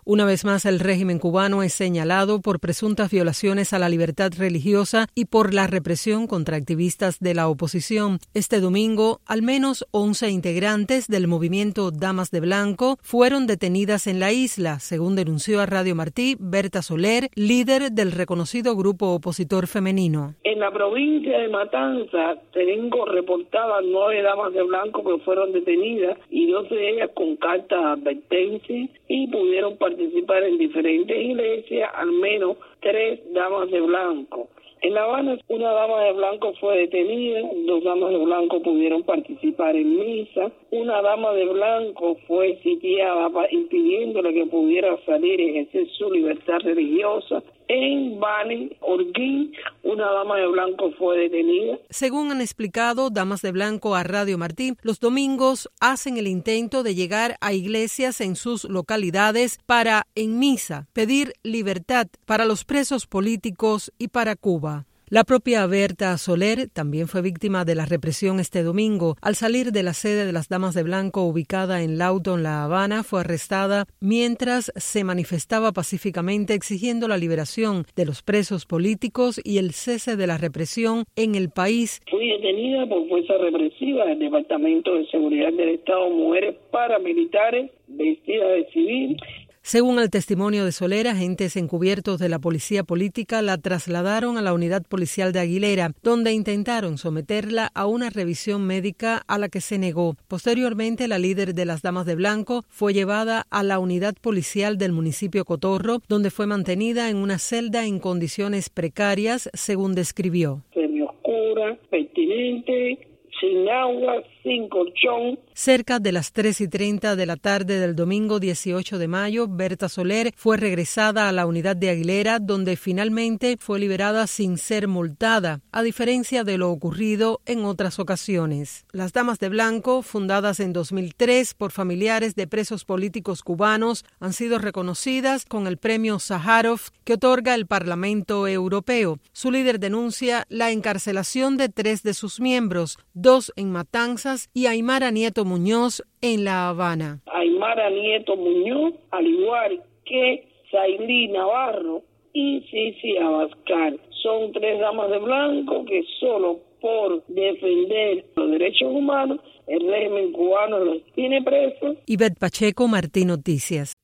Una vez más, el régimen cubano es señalado por presuntas violaciones a la libertad religiosa y por la represión contra activistas de la oposición. Este domingo, al menos 11 integrantes del movimiento Damas de Blanco fueron detenidas en la isla, según denunció a Radio Martí Berta Soler, líder del reconocido grupo opositor femenino. En la provincia de Matanzas tengo reportadas 9 damas de blanco que fueron detenidas y 2 de ellas con carta de advertencia y pudieron participar en diferentes iglesias, al menos 3 damas de blanco. En La Habana, una dama de blanco fue detenida, 2 damas de blanco pudieron participar en misa, una dama de blanco fue sitiada impidiéndole que pudiera salir y ejercer su libertad religiosa. En Bani, Holguín, una dama de blanco fue detenida. Según han explicado Damas de Blanco a Radio Martí, los domingos hacen el intento de llegar a iglesias en sus localidades para, en misa, pedir libertad para los presos políticos y para Cuba. La propia Berta Soler también fue víctima de la represión este domingo. Al salir de la sede de las Damas de Blanco ubicada en Lawton, La Habana, fue arrestada mientras se manifestaba pacíficamente exigiendo la liberación de los presos políticos y el cese de la represión en el país. Fui detenida por fuerza represiva del Departamento de Seguridad del Estado, mujeres paramilitares vestidas de civil. Según el testimonio de Soler, agentes encubiertos de la policía política la trasladaron a la unidad policial de Aguilera, donde intentaron someterla a una revisión médica a la que se negó. Posteriormente, la líder de las Damas de Blanco fue llevada a la unidad policial del municipio Cotorro, donde fue mantenida en una celda en condiciones precarias, según describió. Semioscura, pertinente, sin agua, sin colchón. Cerca de las 3:30 de la tarde del domingo 18 de mayo, Berta Soler fue regresada a la unidad de Aguilera, donde finalmente fue liberada sin ser multada, a diferencia de lo ocurrido en otras ocasiones. Las Damas de Blanco, fundadas en 2003 por familiares de presos políticos cubanos, han sido reconocidas con el premio Sájarov que otorga el Parlamento Europeo. Su líder denuncia la encarcelación de 3 de sus miembros, 2 en Matanzas y Aymara Nieto Muñoz en La Habana. Aymara Nieto Muñoz, al igual que Sailí Navarro y Cici Abascal. Son 3 damas de blanco que solo por defender los derechos humanos el régimen cubano los tiene presos. Ivette Pacheco, Martí Noticias.